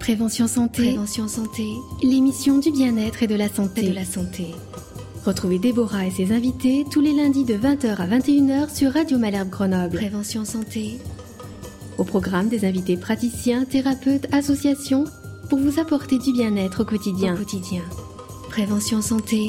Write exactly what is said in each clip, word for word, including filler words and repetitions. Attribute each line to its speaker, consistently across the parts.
Speaker 1: Prévention santé.
Speaker 2: Prévention santé.
Speaker 1: L'émission du bien-être et de la santé.
Speaker 2: Et de la santé.
Speaker 1: Retrouvez Déborah et ses invités tous les lundis de vingt heures à vingt et une heures sur Radio Malherbe Grenoble.
Speaker 2: Prévention santé.
Speaker 1: Au programme, des invités praticiens, thérapeutes, associations pour vous apporter du bien-être au quotidien.
Speaker 2: Au quotidien. Prévention santé.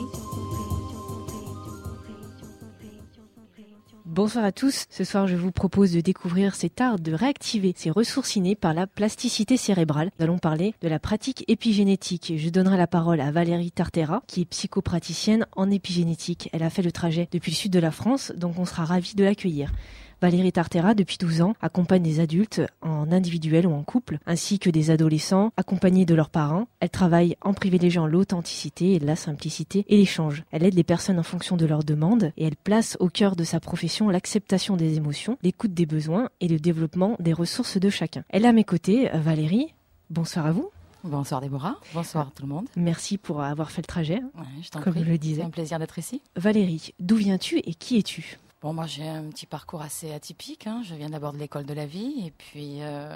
Speaker 3: Bonsoir à tous. Ce soir, je vous propose de découvrir cet art de réactiver ses ressources innées par la plasticité cérébrale. Nous allons parler de la pratique épigénétique. Je donnerai la parole à Valérie Tartera, qui est psychopraticienne en épigénétique. Elle a fait le trajet depuis le sud de la France, donc on sera ravis de l'accueillir. Valérie Tartera, depuis douze ans, accompagne des adultes en individuel ou en couple, ainsi que des adolescents accompagnés de leurs parents. Elle travaille en privilégiant l'authenticité, la simplicité et l'échange. Elle aide les personnes en fonction de leurs demandes et elle place au cœur de sa profession l'acceptation des émotions, l'écoute des besoins et le développement des ressources de chacun. Elle est à mes côtés, Valérie. Bonsoir à vous.
Speaker 4: Bonsoir Déborah, bonsoir tout le monde.
Speaker 3: Merci pour avoir fait le trajet,
Speaker 4: ouais, je t'en
Speaker 3: comme
Speaker 4: prie.
Speaker 3: je le disais.
Speaker 4: C'est un plaisir d'être ici.
Speaker 3: Valérie, d'où viens-tu et qui es-tu ?
Speaker 4: Bon, moi j'ai un petit parcours assez atypique. Hein. Je viens d'abord de l'école de la vie et puis euh,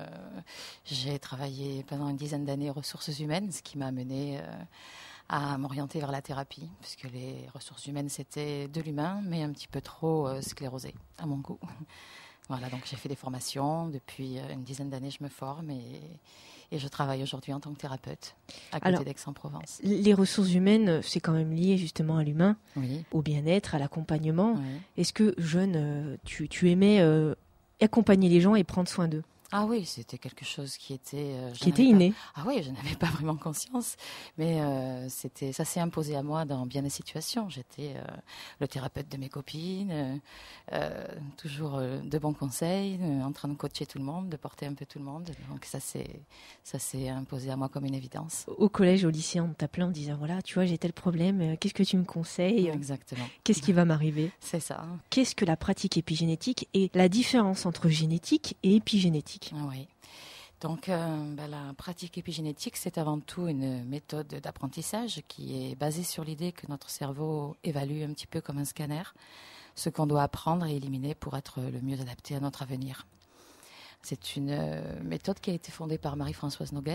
Speaker 4: j'ai travaillé pendant une dizaine d'années aux ressources humaines, ce qui m'a amené euh, à m'orienter vers la thérapie, puisque les ressources humaines c'était de l'humain, mais un petit peu trop euh, sclérosé à mon goût. Voilà, donc j'ai fait des formations. Depuis une dizaine d'années, je me forme et, et je travaille aujourd'hui en tant que thérapeute à côté
Speaker 3: Alors,
Speaker 4: d'Aix-en-Provence.
Speaker 3: Les ressources humaines, c'est quand même lié justement à l'humain,
Speaker 4: oui.
Speaker 3: au bien-être, à l'accompagnement.
Speaker 4: Oui.
Speaker 3: Est-ce que, jeune, tu, tu aimais euh, accompagner les gens et prendre soin d'eux ?
Speaker 4: Ah oui, c'était quelque chose qui était... Euh,
Speaker 3: qui était inné.
Speaker 4: Pas... Ah oui, je n'avais pas vraiment conscience, mais euh, c'était, ça s'est imposé à moi dans bien des situations. J'étais euh, le thérapeute de mes copines, euh, toujours euh, de bons conseils, euh, en train de coacher tout le monde, de porter un peu tout le monde. Donc ça s'est, ça s'est imposé à moi comme une évidence.
Speaker 3: Au collège, au lycée, on t'appelait en disant, voilà, tu vois, j'ai tel problème, euh, qu'est-ce que tu me conseilles ?
Speaker 4: Exactement.
Speaker 3: Qu'est-ce qui va m'arriver ?
Speaker 4: C'est ça.
Speaker 3: Qu'est-ce que la pratique épigénétique et la différence entre génétique et épigénétique ?
Speaker 4: Oui. Donc, euh, ben, la pratique épigénétique, c'est avant tout une méthode d'apprentissage qui est basée sur l'idée que notre cerveau évalue un petit peu comme un scanner ce qu'on doit apprendre et éliminer pour être le mieux adapté à notre avenir. C'est une euh, méthode qui a été fondée par Marie-Françoise Nogues,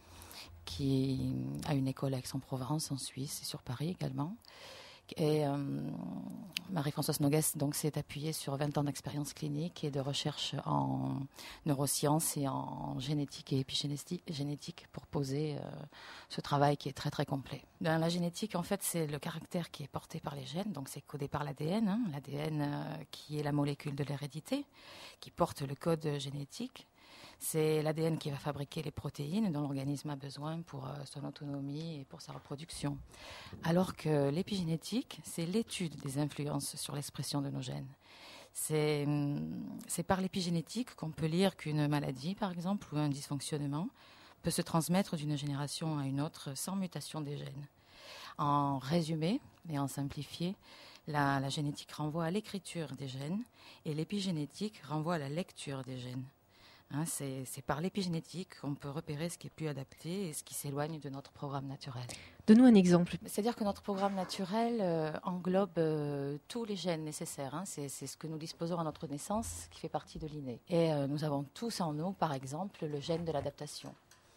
Speaker 4: qui a une école à Aix-en-Provence, en Suisse et sur Paris également. Et euh, Marie-Françoise Nogues donc, s'est appuyée sur vingt ans d'expérience clinique et de recherche en neurosciences et en génétique et épigénétique pour poser euh, ce travail qui est très très complet. Dans la génétique, en fait, c'est le caractère qui est porté par les gènes, donc c'est codé par l'A D N, hein, l'A D N euh, qui est la molécule de l'hérédité, qui porte le code génétique. C'est l'A D N qui va fabriquer les protéines dont l'organisme a besoin pour euh, son autonomie et pour sa reproduction. Alors que l'épigénétique, c'est l'étude des influences sur l'expression de nos gènes. C'est, c'est par l'épigénétique qu'on peut lire qu'une maladie, par exemple, ou un dysfonctionnement peut se transmettre d'une génération à une autre sans mutation des gènes. En résumé et en simplifié, la, la génétique renvoie à l'écriture des gènes et l'épigénétique renvoie à la lecture des gènes. Hein, c'est, c'est par l'épigénétique qu'on peut repérer ce qui est plus adapté et ce qui s'éloigne de notre programme naturel.
Speaker 3: Donne-nous un exemple.
Speaker 4: C'est-à-dire que notre programme naturel euh, englobe euh, tous les gènes nécessaires. Hein, c'est, c'est ce que nous disposons à notre naissance qui fait partie de l'inné. Et euh, nous avons tous en nous, par exemple, le gène de l'adaptation.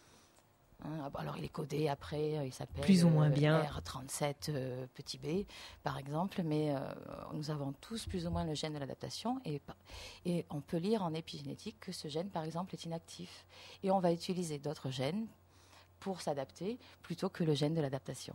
Speaker 4: Hein, alors il est codé après, il s'appelle
Speaker 3: plus ou moins bien.
Speaker 4: euh, R trente-sept euh, petit b par exemple, mais euh, nous avons tous plus ou moins le gène de l'adaptation et, et on peut lire en épigénétique que ce gène par exemple est inactif et on va utiliser d'autres gènes pour s'adapter plutôt que le gène de l'adaptation.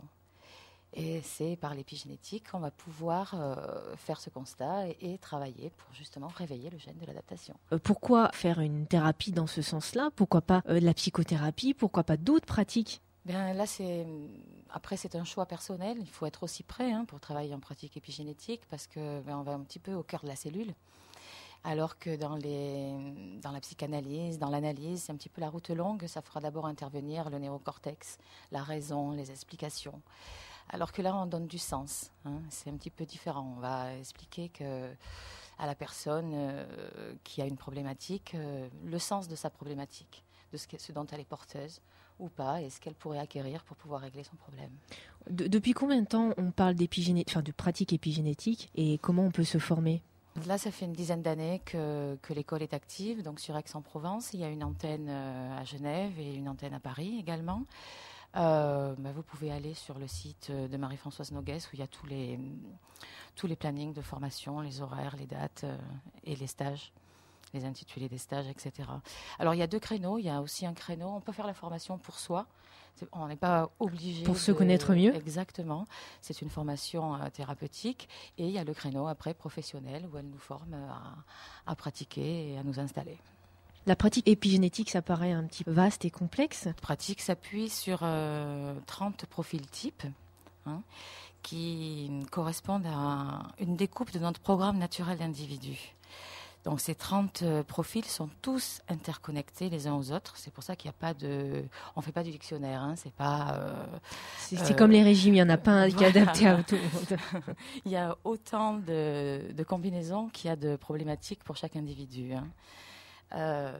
Speaker 4: Et c'est par l'épigénétique qu'on va pouvoir euh, faire ce constat et, et travailler pour justement réveiller le gène de l'adaptation.
Speaker 3: Euh, pourquoi faire une thérapie dans ce sens-là ? Pourquoi pas euh, de la psychothérapie ? Pourquoi pas d'autres pratiques ?
Speaker 4: Bien, là, c'est... Après, c'est un choix personnel. Il faut être aussi prêt hein, pour travailler en pratique épigénétique parce qu'on ben, va un petit peu au cœur de la cellule. Alors que dans, les, dans la psychanalyse, dans l'analyse, c'est un petit peu la route longue. Ça fera d'abord intervenir le néocortex, la raison, les explications. Alors que là, on donne du sens. Hein. C'est un petit peu différent. On va expliquer que, à la personne euh, qui a une problématique, euh, le sens de sa problématique, de ce, que, ce dont elle est porteuse ou pas, et ce qu'elle pourrait acquérir pour pouvoir régler son problème.
Speaker 3: De, depuis combien de temps on parle d'épigéné... enfin, de pratique épigénétique et comment on peut se former ?
Speaker 4: Là, ça fait une dizaine d'années que, que l'école est active. Donc sur Aix-en-Provence, il y a une antenne à Genève et une antenne à Paris également. Euh, bah, vous pouvez aller sur le site de Marie-Françoise Noguès où il y a tous les, tous les plannings de formation, les horaires, les dates euh, et les stages, les intitulés des stages, et cetera. Alors il y a deux créneaux. Il y a aussi un créneau, on peut faire la formation pour soi. C'est, on n'est pas obligé
Speaker 3: pour
Speaker 4: de,
Speaker 3: se connaître mieux.
Speaker 4: Exactement. C'est une formation euh, thérapeutique. Et il y a le créneau après professionnel où elle nous forme à, à pratiquer et à nous installer.
Speaker 3: La pratique épigénétique, ça paraît un petit peu vaste et complexe.
Speaker 4: La pratique s'appuie sur euh, trente profils types hein, qui correspondent à une découpe de notre programme naturel d'individu. Donc ces trente euh, profils sont tous interconnectés les uns aux autres. C'est pour ça qu'il n'y a pas de... On ne fait pas du dictionnaire. Hein, c'est pas, euh,
Speaker 3: c'est, c'est euh, comme les régimes, il n'y en a pas un qui est adapté à tout le monde.
Speaker 4: Il y a autant de, de combinaisons qu'il y a de problématiques pour chaque individu. Hein. Euh,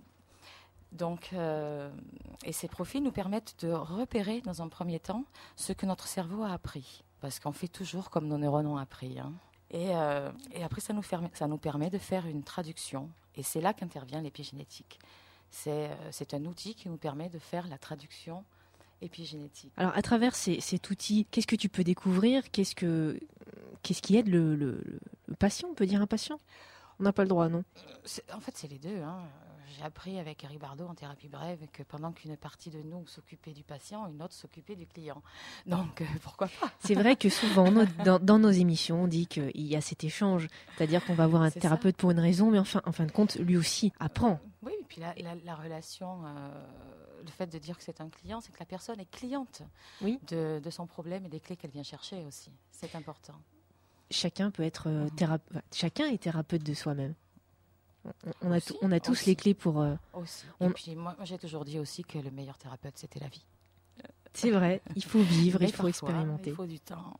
Speaker 4: donc, euh, et ces profils nous permettent de repérer dans un premier temps ce que notre cerveau a appris, parce qu'on fait toujours comme nos neurones ont appris. Hein. Et, euh, et après, ça nous, ferme, ça nous permet de faire une traduction, et c'est là qu'intervient l'épigénétique. C'est, c'est un outil qui nous permet de faire la traduction épigénétique.
Speaker 3: Alors, à travers ces, cet outil, qu'est-ce que tu peux découvrir ? Qu'est-ce que, qu'est-ce qui aide le, le, le patient ? On peut dire un patient ? On n'a pas le droit, non ?
Speaker 4: c'est, En fait, c'est les deux. Hein. J'ai appris avec Eric Bardot en thérapie brève que pendant qu'une partie de nous s'occupait du patient, une autre s'occupait du client. Donc, euh, pourquoi pas ?
Speaker 3: C'est vrai que souvent, nos, dans, dans nos émissions, on dit qu'il y a cet échange. C'est-à-dire qu'on va voir un c'est thérapeute ça. Pour une raison, mais enfin, en fin de compte, lui aussi apprend.
Speaker 4: Euh, oui, et puis la, la, la relation, euh, le fait de dire que c'est un client, c'est que la personne est cliente oui. de, de son problème et des clés qu'elle vient chercher aussi. C'est important.
Speaker 3: Chacun peut être euh, thérapeute. Chacun est thérapeute de soi-même. On, on, a, aussi, t- on a tous aussi. Les clés pour. Euh,
Speaker 4: aussi.
Speaker 3: On...
Speaker 4: Et puis moi, j'ai toujours dit aussi que le meilleur thérapeute, c'était la vie.
Speaker 3: C'est vrai. Il faut vivre,
Speaker 4: Mais
Speaker 3: il faut
Speaker 4: parfois,
Speaker 3: expérimenter.
Speaker 4: Il faut du temps.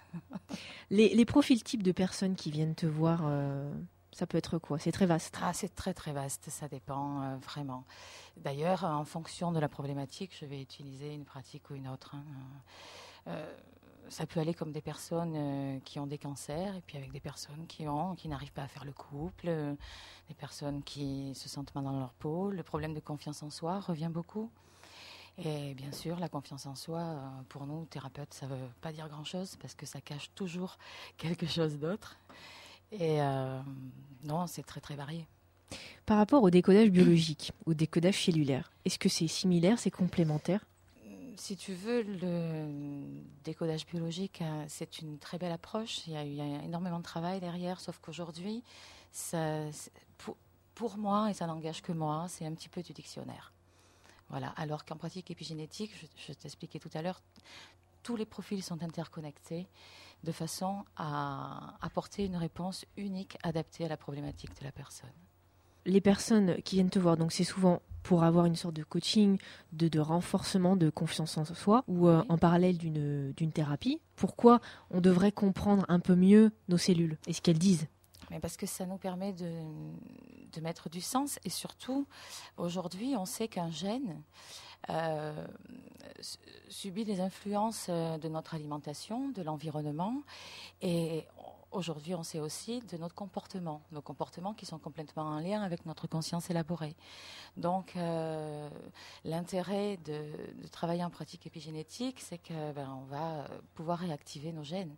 Speaker 3: les, les profils types de personnes qui viennent te voir, euh, ça peut être quoi ? C'est très vaste.
Speaker 4: Ah, c'est très très vaste. Ça dépend euh, vraiment. D'ailleurs, en fonction de la problématique, je vais utiliser une pratique ou une autre. Hein. Euh, Ça peut aller comme des personnes euh, qui ont des cancers et puis avec des personnes qui ont, qui n'arrivent pas à faire le couple, euh, des personnes qui se sentent mal dans leur peau. Le problème de confiance en soi revient beaucoup. Et bien sûr, la confiance en soi, euh, pour nous, thérapeutes, ça ne veut pas dire grand-chose parce que ça cache toujours quelque chose d'autre. Et euh, non, c'est très très varié.
Speaker 3: Par rapport au décodage biologique, au décodage cellulaire, est-ce que c'est similaire, c'est complémentaire ?
Speaker 4: Si tu veux, le décodage biologique, c'est une très belle approche. Il y a eu énormément de travail derrière, sauf qu'aujourd'hui, ça, pour, pour moi, et ça n'engage que moi, c'est un petit peu du dictionnaire. Voilà. Alors qu'en pratique épigénétique, je, je t'expliquais tout à l'heure, tous les profils sont interconnectés de façon à apporter une réponse unique, adaptée à la problématique de la personne.
Speaker 3: Les personnes qui viennent te voir, donc c'est souvent pour avoir une sorte de coaching, de, de renforcement de confiance en soi, ou euh, oui. en parallèle d'une, d'une thérapie. Pourquoi on devrait comprendre un peu mieux nos cellules et ce qu'elles disent ?
Speaker 4: Mais parce que ça nous permet de, de mettre du sens. Et surtout, aujourd'hui, on sait qu'un gène euh, subit les influences de notre alimentation, de l'environnement. Et aujourd'hui, on sait aussi de notre comportement, nos comportements qui sont complètement en lien avec notre conscience élaborée. Donc, euh, l'intérêt de, de travailler en pratique épigénétique, c'est que ben, on va pouvoir réactiver nos gènes.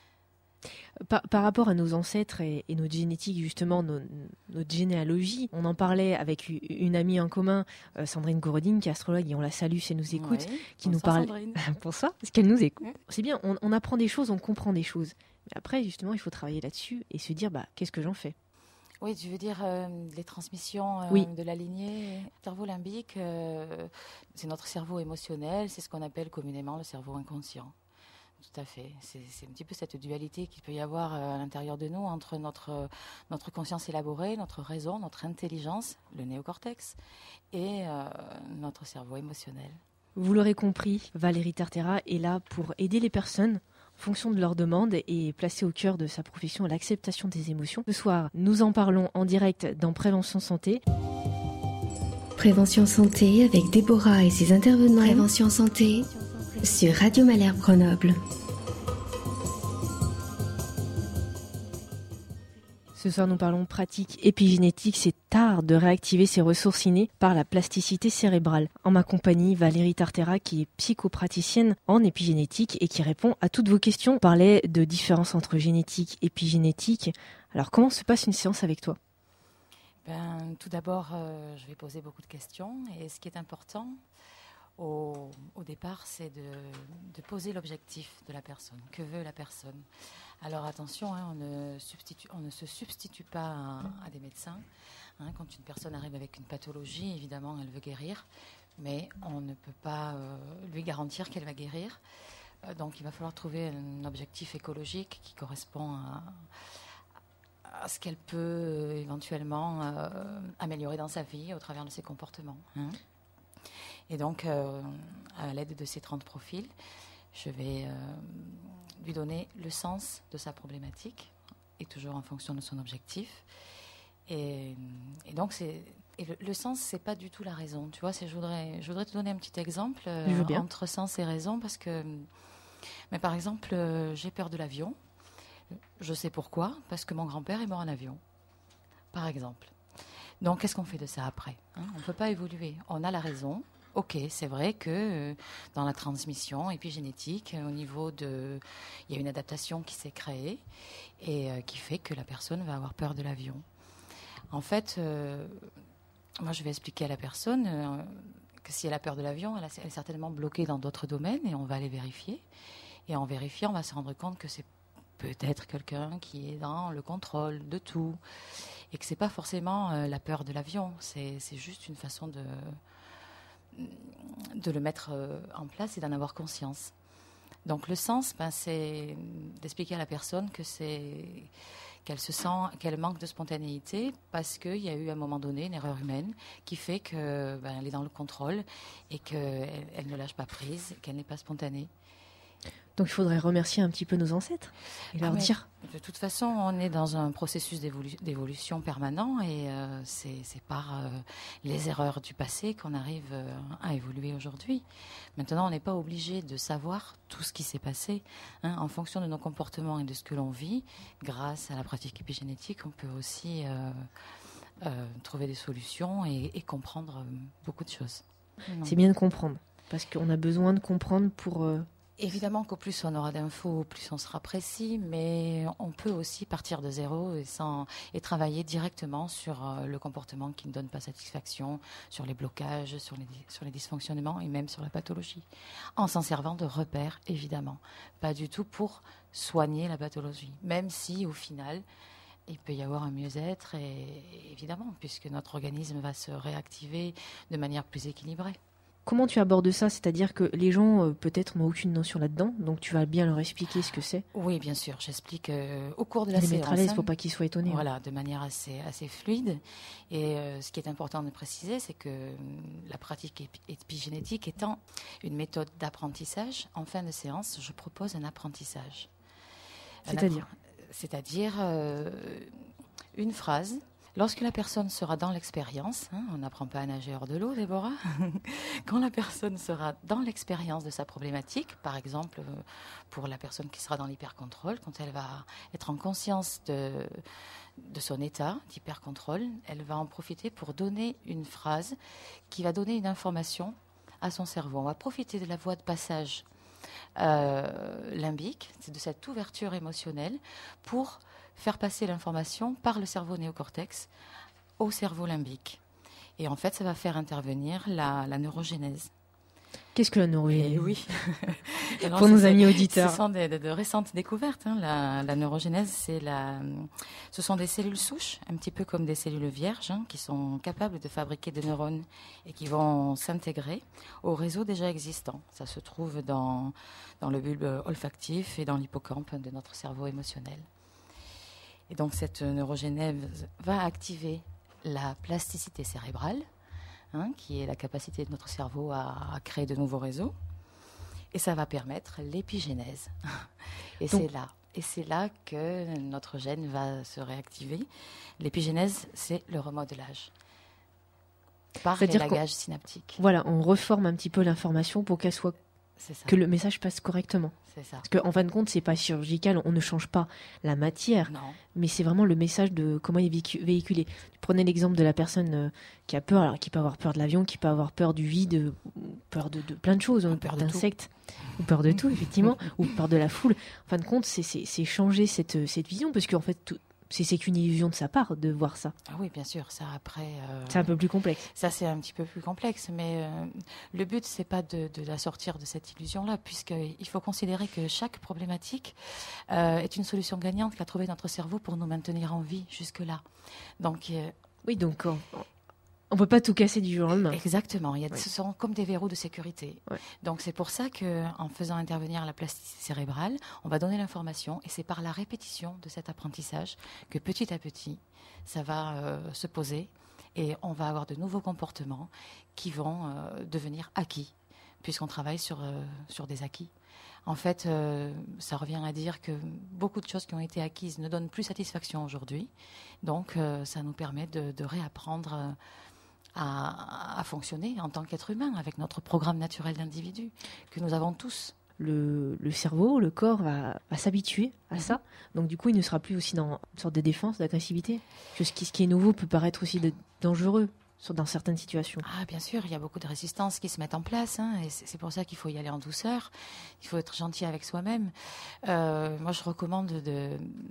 Speaker 3: Par, par rapport à nos ancêtres et, et notre génétique, justement, nos, notre généalogie, on en parlait avec une amie en commun, euh, Sandrine Gourodine, qui est astrologue, et on la salue si elle nous écoute,
Speaker 4: oui,
Speaker 3: qui nous parle... Pour ça, parce qu'elle nous écoute. Oui. C'est bien, on, on apprend des choses, on comprend des choses. Mais après, justement, il faut travailler là-dessus et se dire, bah, qu'est-ce que j'en fais ?
Speaker 4: Oui, tu veux dire euh, les transmissions euh,
Speaker 3: oui.
Speaker 4: de la lignée. Le cerveau limbique, euh, c'est notre cerveau émotionnel, c'est ce qu'on appelle communément le cerveau inconscient. Tout à fait. C'est, c'est un petit peu cette dualité qu'il peut y avoir à l'intérieur de nous entre notre, notre conscience élaborée, notre raison, notre intelligence, le néocortex, et euh, notre cerveau émotionnel.
Speaker 3: Vous l'aurez compris, Valérie Tartera est là pour aider les personnes en fonction de leurs demandes et placer au cœur de sa profession l'acceptation des émotions. Ce soir, nous en parlons en direct dans Prévention Santé.
Speaker 1: Prévention Santé avec Déborah et ses intervenants.
Speaker 2: Prévention Santé
Speaker 1: sur Radio Malherbe Grenoble.
Speaker 3: Ce soir, nous parlons pratique épigénétique, c'est art de réactiver ses ressources innées par la plasticité cérébrale. En ma compagnie, Valérie Tartera, qui est psychopraticienne en épigénétique et qui répond à toutes vos questions. On parlait de différence entre génétique et épigénétique. Alors, comment se passe une séance avec toi ?
Speaker 4: Ben, tout d'abord, euh, je vais poser beaucoup de questions. Et ce qui est important au, au départ, c'est de, de poser l'objectif de la personne. Que veut la personne ? Alors attention, hein, on, ne substitue, on ne se substitue pas à, à des médecins. Hein, quand une personne arrive avec une pathologie, évidemment, elle veut guérir, mais on ne peut pas euh, lui garantir qu'elle va guérir. Euh, donc il va falloir trouver un objectif écologique qui correspond à, à ce qu'elle peut euh, éventuellement euh, améliorer dans sa vie au travers de ses comportements. Hein. Et donc, euh, à l'aide de ces trente profils, je vais... Euh, lui donner le sens de sa problématique, et toujours en fonction de son objectif. Et, et donc, c'est, et le, le sens, c'est pas du tout la raison. Tu vois, c'est, je, voudrais, je voudrais te donner un petit exemple euh, entre sens et raison, parce que, mais par exemple, euh, j'ai peur de l'avion. Je sais pourquoi, parce que mon grand-père est mort en avion, par exemple. Donc, qu'est-ce qu'on fait de ça après, hein ? On ne peut pas évoluer. On a la raison. Ok, c'est vrai que euh, dans la transmission épigénétique, euh, au niveau de, il y a une adaptation qui s'est créée et euh, qui fait que la personne va avoir peur de l'avion. En fait, euh, moi je vais expliquer à la personne euh, que si elle a peur de l'avion, elle, a, elle est certainement bloquée dans d'autres domaines et on va aller vérifier. Et en vérifiant, on va se rendre compte que c'est peut-être quelqu'un qui est dans le contrôle de tout et que c'est pas forcément euh, la peur de l'avion, c'est, c'est juste une façon de de le mettre en place et d'en avoir conscience. Donc le sens, ben, c'est d'expliquer à la personne que c'est, qu'elle se sent, qu'elle manque de spontanéité parce qu'il y a eu à un moment donné une erreur humaine qui fait qu'elle ben, est dans le contrôle et qu'elle elle ne lâche pas prise, qu'elle n'est pas spontanée.
Speaker 3: Donc il faudrait remercier un petit peu nos ancêtres et leur
Speaker 4: ah,
Speaker 3: dire.
Speaker 4: De toute façon, on est dans un processus d'évolu- d'évolution permanent et euh, c'est, c'est par euh, les erreurs du passé qu'on arrive euh, à évoluer aujourd'hui. Maintenant, on n'est pas obligé de savoir tout ce qui s'est passé. Hein. En fonction de nos comportements et de ce que l'on vit, grâce à la pratique épigénétique, on peut aussi euh, euh, trouver des solutions et, et comprendre euh, beaucoup de choses.
Speaker 3: Non. C'est bien de comprendre, parce qu'on a besoin de comprendre pour... Euh
Speaker 4: Évidemment qu'au plus on aura d'infos, au plus on sera précis, mais on peut aussi partir de zéro et, sans, et travailler directement sur euh, le comportement qui ne donne pas satisfaction, sur les blocages, sur les, sur les dysfonctionnements et même sur la pathologie, en s'en servant de repères, évidemment. Pas du tout pour soigner la pathologie, même si au final, il peut y avoir un mieux-être, et, évidemment, puisque notre organisme va se réactiver de manière plus équilibrée.
Speaker 3: Comment tu abordes ça ? C'est-à-dire que les gens, euh, peut-être, n'ont aucune notion là-dedans, donc tu vas bien leur expliquer ce que c'est.
Speaker 4: Oui, bien sûr. J'explique euh, au cours de la
Speaker 3: les
Speaker 4: séance.
Speaker 3: Les mettre à l'aise, il ne faut pas qu'ils soient étonnés.
Speaker 4: Voilà, hein. De manière assez, assez fluide. Et euh, ce qui est important de préciser, c'est que euh, la pratique épi- épigénétique étant une méthode d'apprentissage, en fin de séance, je propose un apprentissage.
Speaker 3: C'est-à-dire
Speaker 4: un appre- C'est-à-dire euh, une phrase. Lorsque la personne sera dans l'expérience, hein, on n'apprend pas à nager hors de l'eau, Déborah, quand la personne sera dans l'expérience de sa problématique, par exemple pour la personne qui sera dans l'hypercontrôle, quand elle va être en conscience de, de son état d'hypercontrôle, elle va en profiter pour donner une phrase qui va donner une information à son cerveau. On va profiter de la voie de passage euh, limbique, de cette ouverture émotionnelle pour faire passer l'information par le cerveau néocortex au cerveau limbique. Et en fait, ça va faire intervenir la, la neurogénèse.
Speaker 3: Qu'est-ce que la neurogénèse ?
Speaker 4: Oui. Alors,
Speaker 3: pour nos amis auditeurs.
Speaker 4: Ce sont de, de, de récentes découvertes. Hein. La, la neurogénèse, c'est la, ce sont des cellules souches, un petit peu comme des cellules vierges, hein, qui sont capables de fabriquer des neurones et qui vont s'intégrer au réseau déjà existant. Ça se trouve dans, dans le bulbe olfactif et dans l'hippocampe de notre cerveau émotionnel. Et donc cette neurogénèse va activer la plasticité cérébrale, hein, qui est la capacité de notre cerveau à, à créer de nouveaux réseaux. Et ça va permettre l'épigénèse. Et donc, c'est là. Et c'est là que notre gène va se réactiver. L'épigénèse, c'est le remodelage par l'élagage synaptique.
Speaker 3: Voilà, on reforme un petit peu l'information pour qu'elle soit
Speaker 4: C'est ça.
Speaker 3: Que le message passe correctement.
Speaker 4: C'est ça.
Speaker 3: Parce qu'en fin de compte, c'est pas chirurgical, on ne change pas la matière,
Speaker 4: Non.
Speaker 3: mais c'est vraiment le message de comment il est véhicu- véhiculé. Tu prenais l'exemple de la personne euh, qui a peur, alors qui peut avoir peur de l'avion, qui peut avoir peur du vide, euh, peur de, de plein de choses, hein,
Speaker 4: Peur
Speaker 3: peur
Speaker 4: de
Speaker 3: d'insectes, ou peur de tout, effectivement, ou peur de la foule. En fin de compte, c'est, c'est, c'est changer cette, cette vision, parce qu'en fait, tout, c'est, c'est qu'une illusion de sa part de voir ça.
Speaker 4: Ah oui, bien sûr. Ça, après. euh,
Speaker 3: C'est un peu plus complexe.
Speaker 4: Ça, c'est un petit peu plus complexe, mais euh, le but, c'est pas de, de la sortir de cette illusion-là, puisqu'il faut considérer que chaque problématique euh, est une solution gagnante qu'a trouvé notre cerveau pour nous maintenir en vie jusque-là. Donc, euh,
Speaker 3: Oui, donc on, on peut pas tout casser du jour au lendemain.
Speaker 4: exactement. Il y a,
Speaker 3: Oui.
Speaker 4: Ce sont comme des verrous de sécurité.
Speaker 3: Ouais.
Speaker 4: Donc, c'est pour ça qu'en faisant intervenir la plasticité cérébrale, on va donner l'information, et c'est par la répétition de cet apprentissage que petit à petit, ça va euh, se poser. Et on va avoir de nouveaux comportements qui vont euh, devenir acquis, puisqu'on travaille sur, euh, sur des acquis. En fait, euh, ça revient à dire que beaucoup de choses qui ont été acquises ne donnent plus satisfaction aujourd'hui. Donc, euh, ça nous permet de, de réapprendre euh, à, à fonctionner en tant qu'être humain avec notre programme naturel d'individu que nous avons tous.
Speaker 3: Le, le cerveau, le corps va, va s'habituer à
Speaker 4: Mhm.
Speaker 3: ça. Donc du coup, il ne sera plus aussi dans une sorte de défense, d'agressivité. Parce que ce qui, ce qui est nouveau peut paraître aussi de- dangereux sur- dans certaines situations.
Speaker 4: Ah, bien sûr, il y a beaucoup de résistances qui se mettent en place, hein, et c'est c'est pour ça qu'il faut y aller en douceur. Il faut être gentil avec soi-même. Euh, moi, je recommande de,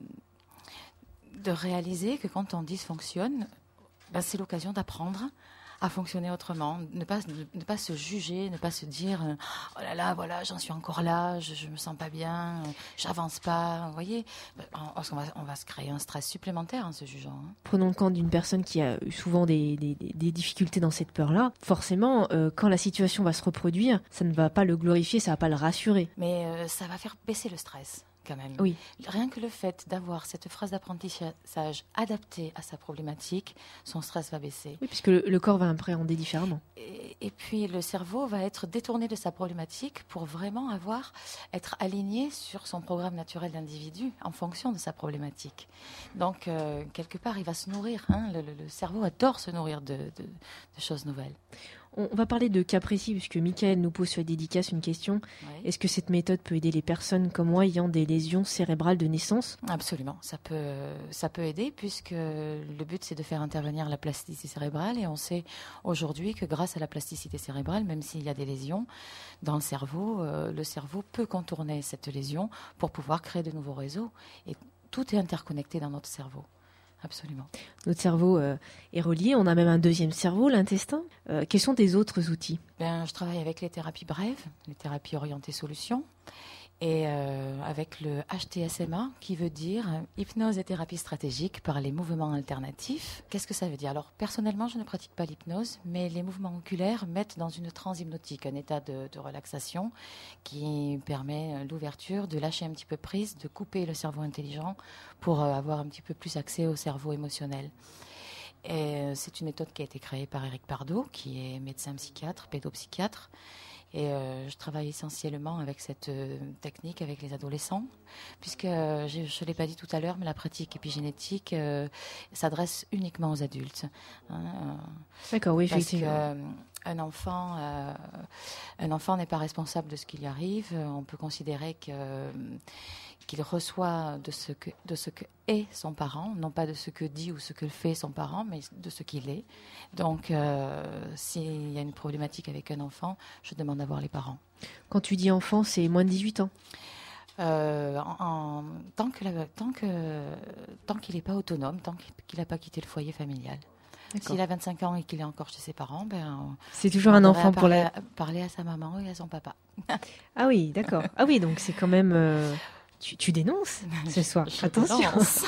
Speaker 4: de réaliser que quand on dysfonctionne, ben, c'est l'occasion d'apprendre à fonctionner autrement, ne pas, ne, ne pas se juger, ne pas se dire euh, oh là là, voilà, j'en suis encore là, je, je me sens pas bien, euh, j'avance pas, vous voyez, parce qu'on va, on va se créer un stress supplémentaire en se jugeant. Hein.
Speaker 3: Prenons le cas d'une personne qui a eu souvent des, des- des- des difficultés dans cette peur-là. Forcément, euh, quand la situation va se reproduire, ça ne va pas le glorifier, ça ne va pas le rassurer.
Speaker 4: Mais euh, ça va faire baisser le stress. Quand même.
Speaker 3: Oui.
Speaker 4: Rien que le fait d'avoir cette phrase d'apprentissage adaptée à sa problématique, son stress va baisser.
Speaker 3: Oui, puisque le, le corps va appréhender différemment.
Speaker 4: Et, et puis le cerveau va être détourné de sa problématique pour vraiment avoir, être aligné sur son programme naturel d'individu en fonction de sa problématique. Donc, euh, quelque part, il va se nourrir. Hein, le, le- le cerveau adore se nourrir de, de- de choses nouvelles.
Speaker 3: On, on va parler de cas précis, puisque Michael nous pose sur la dédicace une question.
Speaker 4: Ouais.
Speaker 3: Est-ce que cette méthode peut aider les personnes comme moi ayant des lésions cérébrales de naissance ?
Speaker 4: Absolument, ça peut, ça peut aider puisque le but c'est de faire intervenir la plasticité cérébrale et on sait aujourd'hui que grâce à la plasticité cérébrale, même s'il y a des lésions dans le cerveau, euh, le cerveau peut contourner cette lésion pour pouvoir créer de nouveaux réseaux et tout est interconnecté dans notre cerveau. Absolument.
Speaker 3: Notre cerveau euh, est relié, on a même un deuxième cerveau, l'intestin. Euh, quels sont tes autres outils ?
Speaker 4: Ben, je travaille avec les thérapies brèves, les thérapies orientées solutions. Et euh, avec le H T S M A, qui veut dire hypnose et thérapie stratégique par les mouvements alternatifs. Qu'est-ce que ça veut dire ? Alors, personnellement, je ne pratique pas l'hypnose, mais les mouvements oculaires mettent dans une transe hypnotique, un état de, de relaxation qui permet l'ouverture, de lâcher un petit peu prise, de couper le cerveau intelligent pour euh, avoir un petit peu plus accès au cerveau émotionnel. Et euh, c'est une méthode qui a été créée par Éric Pardo, qui est médecin psychiatre, pédopsychiatre. Et euh, je travaille essentiellement avec cette euh, technique avec les adolescents, puisque euh, je ne l'ai pas dit tout à l'heure, mais la pratique épigénétique euh, s'adresse uniquement aux adultes. Hein, euh,
Speaker 3: D'accord, oui,
Speaker 4: parce
Speaker 3: effectivement.
Speaker 4: qu'un enfant, euh, un enfant n'est pas responsable de ce qui lui arrive. On peut considérer que qu'il reçoit de ce que de ce que est son parent, non pas de ce que dit ou ce que fait son parent, mais de ce qu'il est. Donc, euh, s'il y a une problématique avec un enfant, je demande à voir les parents.
Speaker 3: Quand tu dis enfant, c'est moins de dix-huit ans.
Speaker 4: Euh, en, en- tant que la- tant que tant qu'il n'est pas autonome, tant qu'il n'a pas quitté le foyer familial.
Speaker 3: D'accord.
Speaker 4: S'il a vingt-cinq ans et qu'il est encore chez ses parents, ben
Speaker 3: C'est toujours un
Speaker 4: on devrait
Speaker 3: enfant pour
Speaker 4: parler,
Speaker 3: la...
Speaker 4: à, parler à sa maman et à son papa.
Speaker 3: Ah oui, d'accord. Ah oui, donc c'est quand même... euh, Tu, tu dénonces ce soir.
Speaker 4: Je
Speaker 3: Attention.
Speaker 4: dénonce.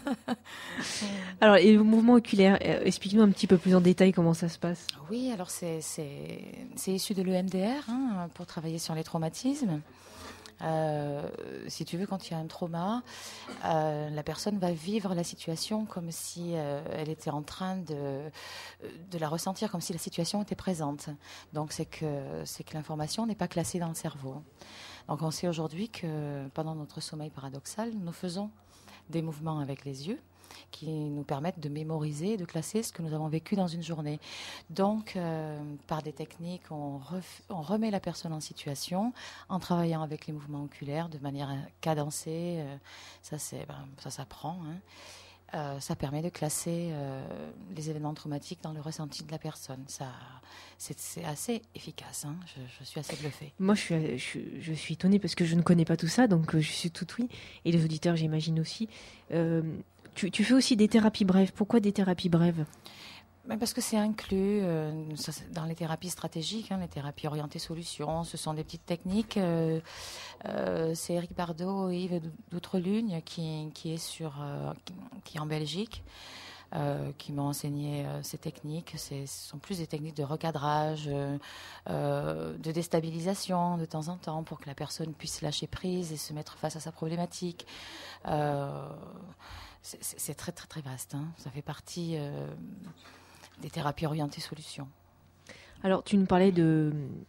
Speaker 3: Alors, et le mouvement oculaire, euh, explique-nous un petit peu plus en détail comment ça se passe.
Speaker 4: Oui, alors c'est c'est c'est issu de l'E M D R hein, pour travailler sur les traumatismes. Euh, si tu veux, quand il y a un trauma, euh, la personne va vivre la situation comme si euh, elle était en train de, de la ressentir, comme si la situation était présente. Donc c'est que, c'est que l'information n'est pas classée dans le cerveau. Donc on sait aujourd'hui que pendant notre sommeil paradoxal, nous faisons des mouvements avec les yeux qui nous permettent de mémoriser, de classer ce que nous avons vécu dans une journée. Donc, euh, par des techniques, on, ref, on remet la personne en situation en travaillant avec les mouvements oculaires de manière cadencée. Euh, ça, c'est, ben, ça s'apprend. Hein. Euh, ça permet de classer euh, les événements traumatiques dans le ressenti de la personne. Ça, c'est, c'est assez efficace. Hein. Je, je suis assez bluffée.
Speaker 3: Moi, je suis, je, je suis étonnée parce que je ne connais pas tout ça, donc euh, je suis tout oui. Et les auditeurs, j'imagine aussi. Euh, tu, tu fais aussi des thérapies brèves. Pourquoi des thérapies brèves ?
Speaker 4: Parce que c'est inclus euh, ça, dans les thérapies stratégiques, hein, les thérapies orientées solutions. Ce sont des petites techniques. Euh, euh, c'est Eric Bardot et Yves d'Outrelune qui, qui est sur, euh, qui, qui est en Belgique, euh, qui m'ont enseigné euh, ces techniques. C'est, ce sont plus des techniques de recadrage, euh, euh, de déstabilisation de temps en temps pour que la personne puisse lâcher prise et se mettre face à sa problématique. Euh, c'est, c'est très très très vaste. Hein. Ça fait partie euh, des thérapies orientées solutions.
Speaker 3: Alors, tu nous parlais de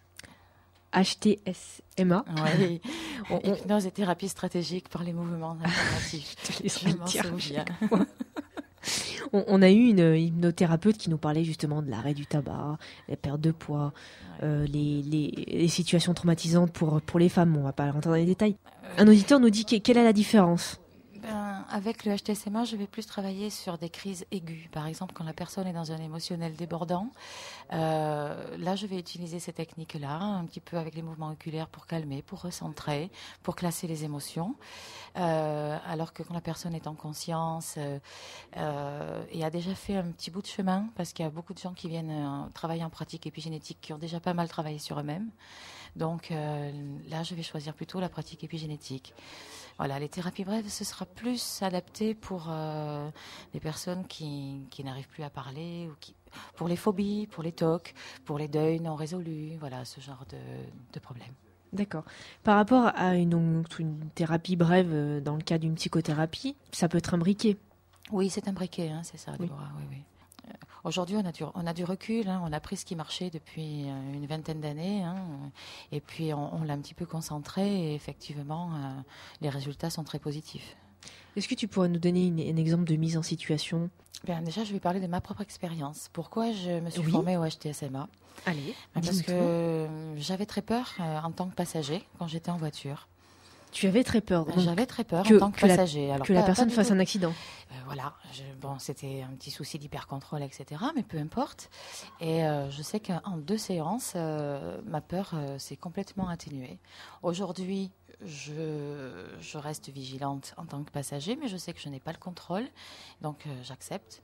Speaker 3: H T S M A.
Speaker 4: Oui, on, on... hypnose et thérapie stratégique par les mouvements alternatifs.
Speaker 3: Je m'en souviens. on, on a eu une hypnothérapeute qui nous parlait justement de l'arrêt du tabac, la perte de poids, ouais. euh, les, les, les situations traumatisantes pour, pour les femmes. On ne va pas rentrer dans les détails. Euh... Un auditeur nous dit que, quelle est la différence ?
Speaker 4: Ben, avec le H T S M A, je vais plus travailler sur des crises aiguës. Par exemple, quand la personne est dans un émotionnel débordant, euh, là, je vais utiliser ces techniques-là, un petit peu avec les mouvements oculaires pour calmer, pour recentrer, pour classer les émotions. Euh, alors que quand la personne est en conscience euh, euh, et a déjà fait un petit bout de chemin, parce qu'il y a beaucoup de gens qui viennent euh, travailler en pratique épigénétique qui ont déjà pas mal travaillé sur eux-mêmes. Donc euh, là, je vais choisir plutôt la pratique épigénétique. Voilà, les thérapies brèves, ce sera plus adapté pour euh, les personnes qui, qui n'arrivent plus à parler, ou qui, pour les phobies, pour les tocs, pour les deuils non résolus, voilà, ce genre de, de problème.
Speaker 3: D'accord. Par rapport à une, une thérapie brève dans le cas d'une psychothérapie, ça peut être imbriqué.
Speaker 4: Oui, c'est imbriqué, hein, c'est ça, Déborah, oui, oui. oui. Aujourd'hui, on a du, on a du recul, hein, on a pris ce qui marchait depuis une vingtaine d'années, hein, et puis on, on l'a un petit peu concentré, et effectivement, euh, les résultats sont très positifs.
Speaker 3: Est-ce que tu pourrais nous donner une, un exemple de mise en situation ?
Speaker 4: Bien, déjà, je vais parler de ma propre expérience. Pourquoi je me suis
Speaker 3: oui.
Speaker 4: formée au H T S M A ?
Speaker 3: Allez,
Speaker 4: parce que j'avais très peur euh, en tant que passager quand j'étais en voiture.
Speaker 3: Tu avais très peur. Donc
Speaker 4: J'avais très peur
Speaker 3: que,
Speaker 4: en tant que,
Speaker 3: que
Speaker 4: passager.
Speaker 3: La,
Speaker 4: Alors,
Speaker 3: que
Speaker 4: pas,
Speaker 3: la personne
Speaker 4: pas
Speaker 3: fasse
Speaker 4: tout.
Speaker 3: un accident.
Speaker 4: Euh, voilà. Je, bon, c'était un petit souci d'hypercontrôle, et cetera. Mais peu importe. Et euh, je sais qu'en deux séances, euh, ma peur euh, s'est complètement atténuée. Aujourd'hui, je, je reste vigilante en tant que passager, mais je sais que je n'ai pas le contrôle. Donc, euh, j'accepte.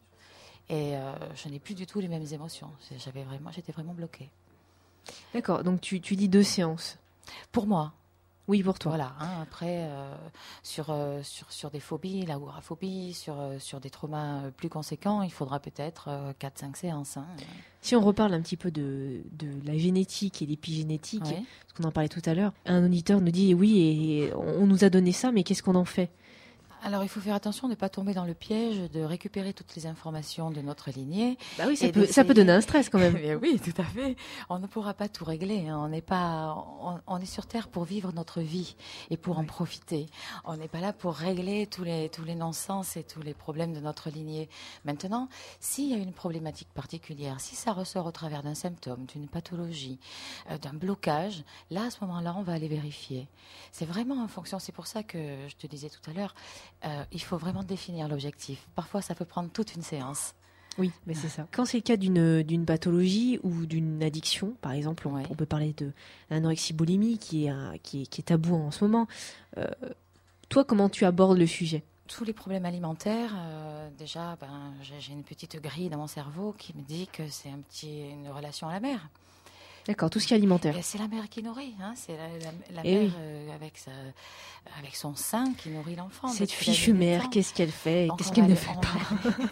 Speaker 4: Et euh, je n'ai plus du tout les mêmes émotions. J'avais vraiment, j'étais vraiment bloquée.
Speaker 3: D'accord. Donc, tu, tu dis deux séances.
Speaker 4: Pour moi.
Speaker 3: Oui, pour toi.
Speaker 4: Voilà. Hein, après, euh, sur, euh, sur, sur des phobies, l'agoraphobie, sur, euh, sur des traumas plus conséquents, il faudra peut-être euh, quatre cinq séances. Hein.
Speaker 3: Si on reparle un petit peu de, de la génétique et l'épigénétique,
Speaker 4: oui.
Speaker 3: parce qu'on en parlait tout à l'heure, un auditeur nous dit oui, et on nous a donné ça, mais qu'est-ce qu'on en fait ?
Speaker 4: Alors, il faut faire attention de ne pas tomber dans le piège de récupérer toutes les informations de notre lignée.
Speaker 3: Bah oui, ça, peut, ça peut donner un stress quand même.
Speaker 4: Mais oui, tout à fait. On ne pourra pas tout régler. Hein. On n'est pas, on, on est sur Terre pour vivre notre vie et pour oui. en profiter. On n'est pas là pour régler tous les, tous les non-sens et tous les problèmes de notre lignée. Maintenant, s'il y a une problématique particulière, si ça ressort au travers d'un symptôme, d'une pathologie, euh, d'un blocage, là, à ce moment-là, on va aller vérifier. C'est vraiment en fonction. C'est pour ça que je te disais tout à l'heure, Euh, il faut vraiment définir l'objectif. Parfois, ça peut prendre toute une séance.
Speaker 3: Oui, mais c'est ça. Quand c'est le cas d'une, d'une pathologie ou d'une addiction, par exemple, on, ouais. on peut parler de l'anorexie-boulimie qui est, un, qui, est, qui est tabou en ce moment. Euh, toi, comment tu abordes le sujet ?
Speaker 4: Tous les problèmes alimentaires, euh, déjà, ben, j'ai, j'ai une petite grille dans mon cerveau qui me dit que c'est un petit, une relation à la mer.
Speaker 3: D'accord, tout ce qui est alimentaire.
Speaker 4: Et c'est la mère qui nourrit, hein, c'est la, la, la
Speaker 3: mère
Speaker 4: oui. euh, avec, sa, avec son sein qui nourrit l'enfant.
Speaker 3: Cette fichue mère, qu'est-ce qu'elle fait
Speaker 4: Donc
Speaker 3: Qu'est-ce qu'elle
Speaker 4: aller,
Speaker 3: ne fait
Speaker 4: on
Speaker 3: pas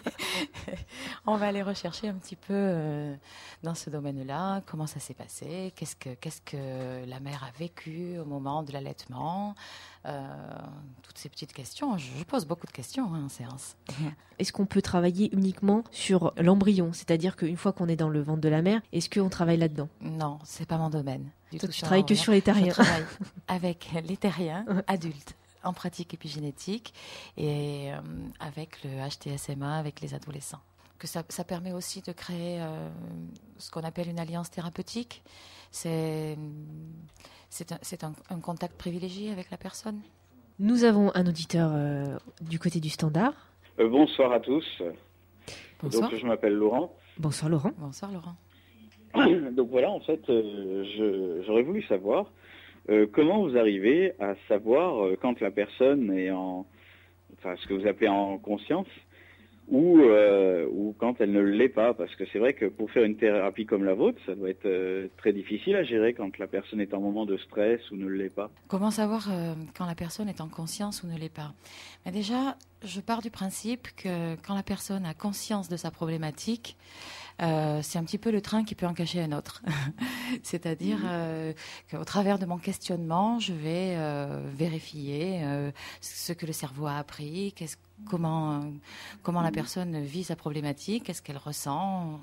Speaker 4: va, on va aller rechercher un petit peu euh, dans ce domaine-là, comment ça s'est passé, qu'est-ce que, qu'est-ce que la mère a vécu au moment de l'allaitement, euh, toutes ces petites questions. Je, je pose beaucoup de questions hein, en séance.
Speaker 3: Est-ce qu'on peut travailler uniquement sur l'embryon ? C'est-à-dire qu'une fois qu'on est dans le ventre de la mère, est-ce qu'on travaille là-dedans ?
Speaker 4: Non, c'est pas mon domaine.
Speaker 3: Du Toi, tout tu travailles que sur les terriens.
Speaker 4: Je travaille avec les terriens adultes. en pratique épigénétique et euh, avec le H T S M A, avec les adolescents. Que ça, ça permet aussi de créer euh, ce qu'on appelle une alliance thérapeutique. C'est, c'est, un, c'est un, un contact privilégié avec la personne.
Speaker 3: Nous avons un auditeur euh, du côté du standard.
Speaker 5: Euh, bonsoir à tous.
Speaker 4: Bonsoir.
Speaker 5: Donc, je m'appelle Laurent.
Speaker 3: Bonsoir Laurent.
Speaker 4: Bonsoir Laurent.
Speaker 5: Donc voilà, en fait, euh, je, j'aurais voulu savoir euh, comment vous arrivez à savoir euh, quand la personne est en, enfin, ce que vous appelez en conscience, ou, euh, ou quand elle ne l'est pas, parce que c'est vrai que pour faire une thérapie comme la vôtre, ça doit être euh, très difficile à gérer quand la personne est en moment de stress ou ne l'est pas.
Speaker 4: Comment savoir euh, quand la personne est en conscience ou ne l'est pas? Mais déjà, je pars du principe que quand la personne a conscience de sa problématique, euh, c'est un petit peu le train qui peut en cacher un autre. C'est-à-dire euh, qu'au travers de mon questionnement, je vais euh, vérifier euh, ce que le cerveau a appris, qu'est-ce Comment, euh, comment la personne vit sa problématique, qu'est-ce qu'elle ressent.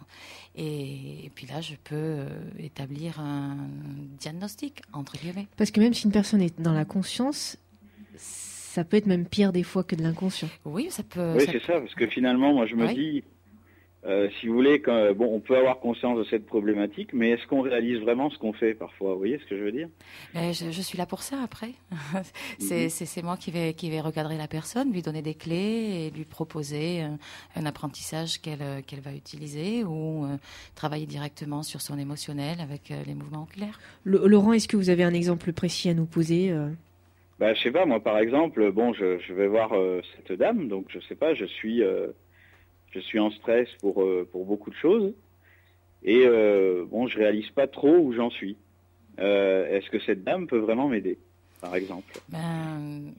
Speaker 4: Et, et puis là, je peux euh, établir un diagnostic, entre guillemets.
Speaker 3: Parce que même si une personne est dans la conscience, ça peut être même pire des fois que de l'inconscient.
Speaker 4: Oui, ça peut...
Speaker 5: Oui,
Speaker 4: ça
Speaker 5: c'est
Speaker 4: peut...
Speaker 5: ça, parce que finalement, moi, je me
Speaker 4: Oui.
Speaker 5: dis, euh, si vous voulez, quand, bon, on peut avoir conscience de cette problématique, mais est-ce qu'on réalise vraiment ce qu'on fait parfois? Vous voyez ce que je veux dire?
Speaker 4: Mais je, je suis là pour ça, après. c'est,
Speaker 5: Mhm.
Speaker 4: c'est, c'est moi qui vais, qui vais recadrer la personne, lui donner des clés et lui proposer un, un apprentissage qu'elle, qu'elle va utiliser ou euh, travailler directement sur son émotionnel avec euh, les mouvements oculaires.
Speaker 3: Le- Laurent, est-ce que vous avez un exemple précis à nous poser euh
Speaker 5: Bah, je sais pas, moi, par exemple, bon, je, je vais voir euh, cette dame, donc je sais pas, je suis, euh, je suis en stress pour, euh, pour beaucoup de choses, et euh, bon, je réalise pas trop où j'en suis. Euh, est-ce que cette dame peut vraiment m'aider, par exemple?
Speaker 4: Ben,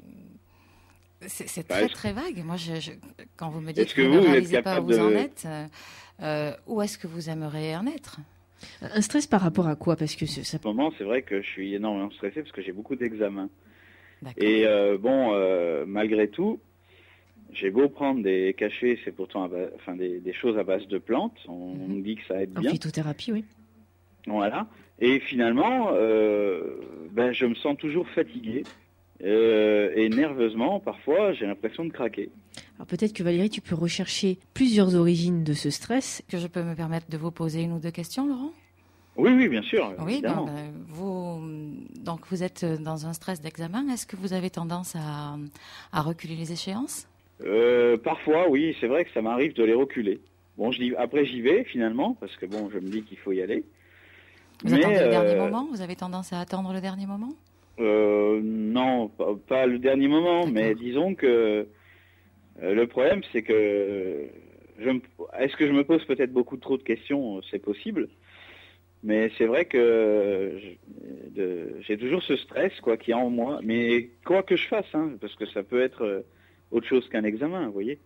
Speaker 4: c'est, c'est
Speaker 5: Bah,
Speaker 4: très
Speaker 5: est-ce-
Speaker 4: très vague. Moi, je, je- quand vous me dites
Speaker 5: Est-ce
Speaker 4: que
Speaker 5: que
Speaker 4: vous
Speaker 5: vous,
Speaker 4: ne
Speaker 5: vous êtes
Speaker 4: réalisez pas où
Speaker 5: capable
Speaker 4: vous en
Speaker 5: de-
Speaker 4: êtes, euh, euh, où est-ce que vous aimeriez en être?
Speaker 3: Un stress par rapport à quoi? Parce que ce- ça
Speaker 5: En ce moment, c'est vrai que je suis énormément stressé parce que j'ai beaucoup d'examens.
Speaker 4: D'accord.
Speaker 5: Et euh, bon, euh, malgré tout, j'ai beau prendre des cachets, c'est pourtant à ba- enfin, des, des choses à base de plantes, on
Speaker 4: Mhm.
Speaker 5: nous dit que ça aide
Speaker 3: en
Speaker 5: bien.
Speaker 3: phytothérapie, oui.
Speaker 5: Voilà. Et finalement, euh, ben, je me sens toujours fatigué. Euh, et nerveusement, parfois, j'ai l'impression de craquer.
Speaker 3: Alors peut-être que Valérie, tu peux rechercher plusieurs origines de ce stress.
Speaker 4: Est-ce que je peux me permettre de vous poser une ou deux questions, Laurent?
Speaker 5: Oui, oui, bien sûr.
Speaker 4: Oui,
Speaker 5: évidemment.
Speaker 4: ben, ben, vous, donc vous êtes dans un stress d'examen. Est-ce que vous avez tendance à, à reculer les échéances?
Speaker 5: Euh, parfois, oui, c'est vrai que ça m'arrive de les reculer. Bon, je dis, après j'y vais finalement, parce que bon, je me dis qu'il faut y aller.
Speaker 4: Vous
Speaker 5: Mais,
Speaker 4: attendez le dernier
Speaker 5: euh,
Speaker 4: moment? Vous avez tendance à attendre le dernier moment?
Speaker 5: Euh, non, pas, pas le dernier moment,
Speaker 4: D'accord.
Speaker 5: mais disons que euh, le problème, c'est que je me, est-ce que je me pose peut-être beaucoup trop de questions? C'est possible, mais c'est vrai que je- de- j'ai toujours ce stress, quoi, qui est en moi. Mais quoi que je fasse, hein, parce que ça peut être euh, autre chose qu'un examen, vous voyez.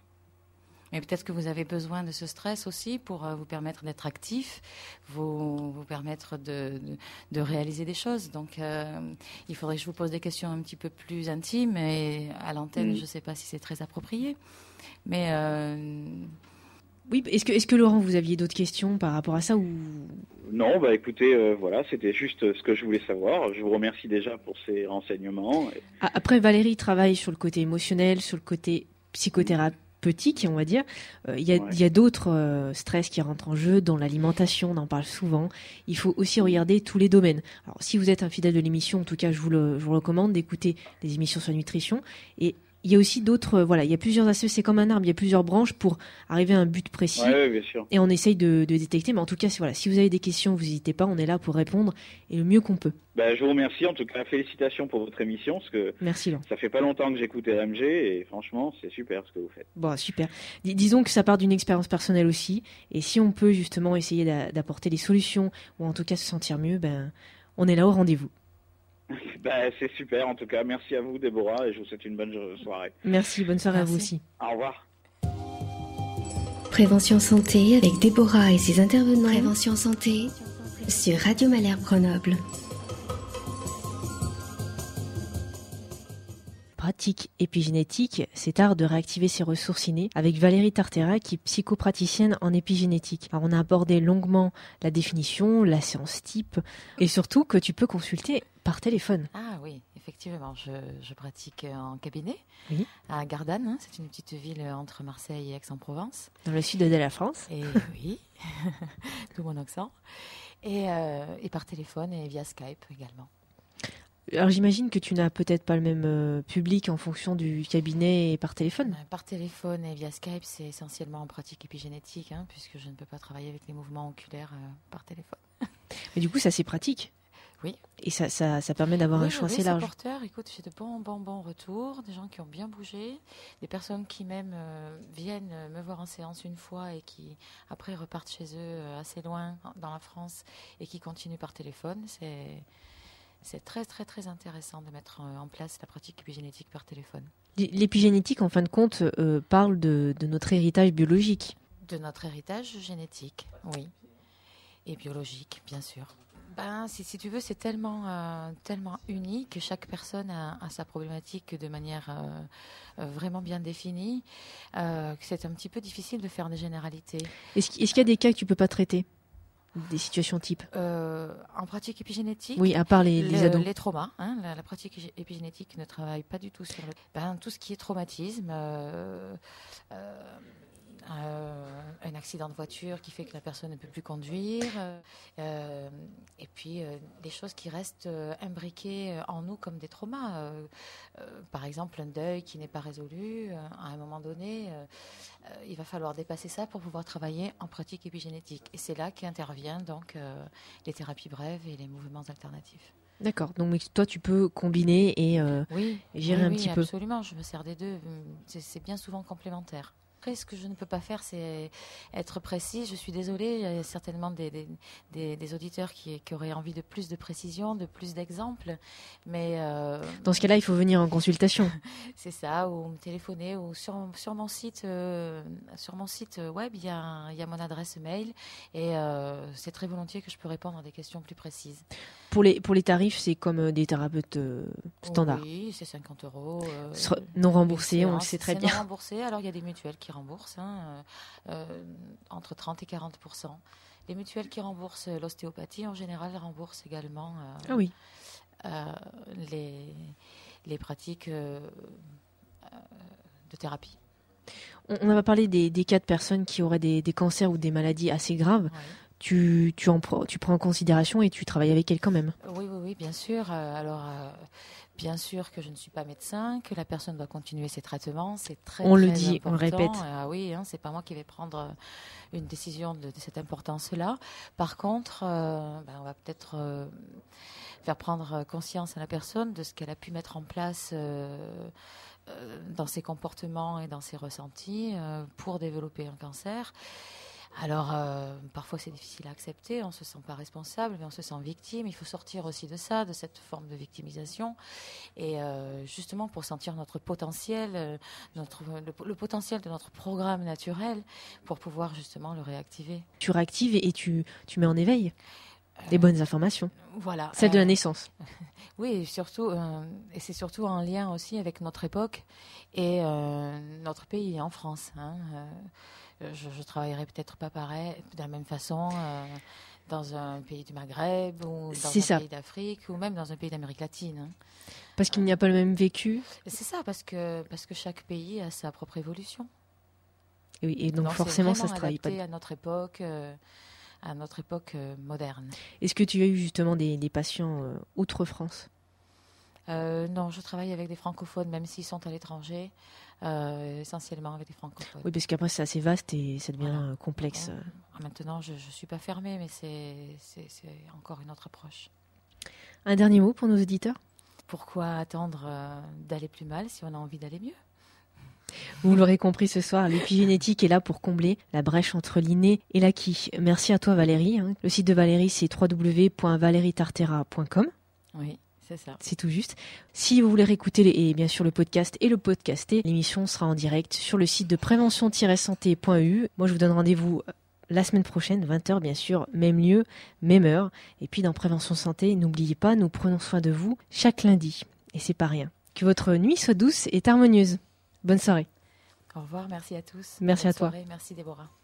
Speaker 4: Mais peut-être que vous avez besoin de ce stress aussi pour euh, vous permettre d'être actif, vous, vous permettre de, de, de réaliser des choses. Donc, euh, il faudrait que je vous pose des questions un petit peu plus intimes et à l'antenne,
Speaker 5: Mm.
Speaker 4: je ne sais pas si c'est très approprié. Mais euh,
Speaker 3: Oui, est-ce que, est-ce que Laurent, vous aviez d'autres questions par rapport à ça ou...
Speaker 5: Non, bah écoutez, euh, voilà, c'était juste ce que je voulais savoir. Je vous remercie déjà pour ces renseignements. Et-
Speaker 3: Ah, après, Valérie travaille sur le côté émotionnel, sur le côté psychothérapeutique, on va dire. Euh, Il y a,
Speaker 5: Ouais.
Speaker 3: il y a d'autres euh, stress qui rentrent en jeu, dans l'alimentation, on en parle souvent. Il faut aussi regarder tous les domaines. Alors, si vous êtes un fidèle de l'émission, en tout cas, je vous le, je vous recommande d'écouter des émissions sur la nutrition. Et il y a aussi d'autres, euh, voilà, il y a plusieurs aspects, c'est comme un arbre, il y a plusieurs branches pour arriver à un but précis.
Speaker 5: Ouais, ouais, bien sûr.
Speaker 3: Et on essaye de, de détecter. Mais en tout cas, si, voilà, si vous avez des questions, vous n'hésitez pas, on est là pour répondre et le mieux qu'on peut.
Speaker 5: Bah, je vous remercie. En tout cas, félicitations pour votre émission, parce que
Speaker 3: Merci Laurent.
Speaker 5: ça fait pas longtemps que j'écoute R M G et franchement, c'est super ce que vous faites.
Speaker 3: Bon, super. Dis- disons que ça part d'une expérience personnelle aussi. Et si on peut justement essayer d'a- d'apporter des solutions, ou en tout cas se sentir mieux, ben, on est là au rendez-vous.
Speaker 5: Bah, c'est super. En tout cas, merci à vous, Déborah, et je vous souhaite une bonne jo- soirée.
Speaker 3: Merci, bonne soirée à vous
Speaker 4: Merci.
Speaker 3: aussi.
Speaker 5: Au revoir.
Speaker 1: Prévention santé avec Déborah et ses intervenants
Speaker 2: Prévention santé.
Speaker 1: sur Radio Malherbe Grenoble.
Speaker 3: Pratique épigénétique, c'est art de réactiver ses ressources innées avec Valérie Tartera qui est psychopraticienne en épigénétique. Alors on a abordé longuement la définition, la séance type et surtout que tu peux consulter par téléphone.
Speaker 4: ah oui, effectivement. effectivement, je, je pratique en cabinet
Speaker 3: oui.
Speaker 4: à Gardanne. Hein, c'est une petite ville entre Marseille et Aix-en-Provence.
Speaker 3: Dans le sud de la France.
Speaker 4: Et oui, tout mon accent. Et, euh, et par téléphone et via Skype également.
Speaker 3: Alors j'imagine que tu n'as peut-être pas le même euh, public en fonction du cabinet et par téléphone.
Speaker 4: Par téléphone et via Skype, c'est essentiellement en pratique épigénétique, hein, puisque je ne peux pas travailler avec les mouvements oculaires euh, par téléphone.
Speaker 3: Mais du coup, ça c'est pratique.
Speaker 4: Oui.
Speaker 3: Et ça, ça, ça permet d'avoir
Speaker 4: oui,
Speaker 3: un champ
Speaker 4: oui,
Speaker 3: assez large.
Speaker 4: C'est porteur. Écoute, j'ai de bons, bons, bons retours, des gens qui ont bien bougé, des personnes qui même euh, viennent me voir en séance une fois et qui après repartent chez eux euh, assez loin dans la France et qui continuent par téléphone. C'est, c'est très, très, très intéressant de mettre en place la pratique épigénétique par téléphone.
Speaker 3: L'épigénétique, en fin de compte, euh, parle de, de notre héritage biologique.
Speaker 4: De notre héritage génétique, oui. Et biologique, bien sûr. Ben, si, si tu veux, c'est tellement, euh, tellement unique que chaque personne a, a sa problématique de manière euh, euh, vraiment bien définie, euh, que c'est un petit peu difficile de faire des généralités.
Speaker 3: Est-ce, est-ce qu'il y a des cas que tu ne peux pas traiter ? Des situations types
Speaker 4: euh, En pratique épigénétique,
Speaker 3: oui, à part les, les
Speaker 4: le,
Speaker 3: ados.
Speaker 4: Les traumas, hein, la, la pratique épigénétique ne travaille pas du tout sur le, ben, tout ce qui est traumatisme. Euh, euh, Euh, un accident de voiture qui fait que la personne ne peut plus conduire, euh, et puis euh, des choses qui restent euh, imbriquées en nous comme des traumas. Euh, euh, par exemple, un deuil qui n'est pas résolu, euh, à un moment donné, euh, euh, il va falloir dépasser ça pour pouvoir travailler en pratique épigénétique. Et c'est là qu'interviennent donc euh, les thérapies brèves et les mouvements alternatifs.
Speaker 3: D'accord, donc toi tu peux combiner et, euh,
Speaker 4: oui,
Speaker 3: et gérer
Speaker 4: oui,
Speaker 3: un
Speaker 4: oui,
Speaker 3: petit peu.
Speaker 4: Absolument, je me sers des deux, c'est, c'est bien souvent complémentaire. Après, ce que je ne peux pas faire, c'est être précis. Je suis désolée, il y a certainement des, des, des, des auditeurs qui, qui auraient envie de plus de précision, de plus d'exemples. Mais euh,
Speaker 3: dans ce cas-là, il faut venir en consultation.
Speaker 4: C'est ça, ou me téléphoner, ou sur, sur mon site, euh, sur mon site web, il y a, il y a mon adresse mail, et euh, c'est très volontiers que je peux répondre à des questions plus précises.
Speaker 3: Pour les, pour les tarifs, c'est comme des thérapeutes euh, standards.
Speaker 4: Oui, c'est cinquante euros. Euh,
Speaker 3: non remboursés, on le sait très
Speaker 4: c'est
Speaker 3: bien.
Speaker 4: Non remboursé, alors il y a des mutuelles qui remboursent, hein, euh, entre trente et quarante pour cent. Les mutuelles qui remboursent l'ostéopathie, en général, remboursent également euh,
Speaker 3: ah oui.
Speaker 4: euh, les, les pratiques euh, de thérapie.
Speaker 3: On, on va parler des, des cas de personnes qui auraient des, des cancers ou des maladies assez graves.
Speaker 4: Ouais.
Speaker 3: Tu, tu, en, tu prends en considération et tu travailles avec elle quand même.
Speaker 4: Oui, oui, oui, bien sûr. Euh, alors, euh, bien sûr que je ne suis pas médecin, que la personne doit continuer ses traitements. C'est très,
Speaker 3: on
Speaker 4: très
Speaker 3: le dit,
Speaker 4: important.
Speaker 3: on le répète.
Speaker 4: Ah oui, hein, c'est pas moi qui vais prendre une décision de, de cette importance-là. Par contre, euh, ben, on va peut-être euh, faire prendre conscience à la personne de ce qu'elle a pu mettre en place euh, euh, dans ses comportements et dans ses ressentis euh, pour développer un cancer. Alors, euh, parfois c'est difficile à accepter, on ne se sent pas responsable, mais on se sent victime. Il faut sortir aussi de ça, de cette forme de victimisation. Et euh, justement, pour sentir notre potentiel, euh, notre, le, le potentiel de notre programme naturel, pour pouvoir justement le réactiver.
Speaker 3: Tu réactives et tu, tu mets en éveil des euh, bonnes informations.
Speaker 4: Voilà.
Speaker 3: Celle
Speaker 4: euh,
Speaker 3: de la naissance.
Speaker 4: Oui, et, surtout, euh, et c'est surtout en lien aussi avec notre époque et euh, notre pays, en France. Hein, euh, Je, je travaillerai peut-être pas pareil, de la même façon euh, dans un pays du Maghreb ou dans
Speaker 3: c'est
Speaker 4: un
Speaker 3: ça.
Speaker 4: pays d'Afrique ou même dans un pays d'Amérique latine. Hein.
Speaker 3: Parce qu'il n'y a pas le même vécu.
Speaker 4: C'est ça, parce que, parce que chaque pays a sa propre évolution.
Speaker 3: Et, oui, et donc, donc forcément, ça se travaille pas.
Speaker 4: à notre époque, euh, à notre époque euh, moderne.
Speaker 3: Est-ce que tu as eu justement des, des patients euh, outre-France ?
Speaker 4: Euh, non, je travaille avec des francophones, même s'ils sont à l'étranger, euh, essentiellement avec des francophones.
Speaker 3: Oui, parce qu'après, c'est assez vaste et ça devient
Speaker 4: voilà.
Speaker 3: complexe.
Speaker 4: Bon, maintenant, je ne suis pas fermée, mais c'est, c'est, c'est encore une autre approche.
Speaker 3: Un dernier mot pour nos auditeurs ?
Speaker 4: Pourquoi attendre euh, d'aller plus mal si on a envie d'aller mieux ?
Speaker 3: Vous l'aurez compris ce soir, l'épigénétique est là pour combler la brèche entre l'inné et l'acquis. Merci à toi Valérie. Le site de Valérie, c'est w w w point valérie tartera point com.
Speaker 4: Oui. C'est ça.
Speaker 3: C'est tout juste. Si vous voulez réécouter les, et bien sûr le podcast et le podcaster, l'émission sera en direct sur le site de prévention tiret santé point e u. Moi, je vous donne rendez-vous la semaine prochaine, vingt heures bien sûr, même lieu, même heure. Et puis dans Prévention Santé, n'oubliez pas, nous prenons soin de vous chaque lundi. Et c'est pas rien. Que votre nuit soit douce et harmonieuse. Bonne soirée.
Speaker 4: Au revoir, merci à tous.
Speaker 3: Merci
Speaker 4: Bonne
Speaker 3: à toi.
Speaker 4: soirée, merci Déborah.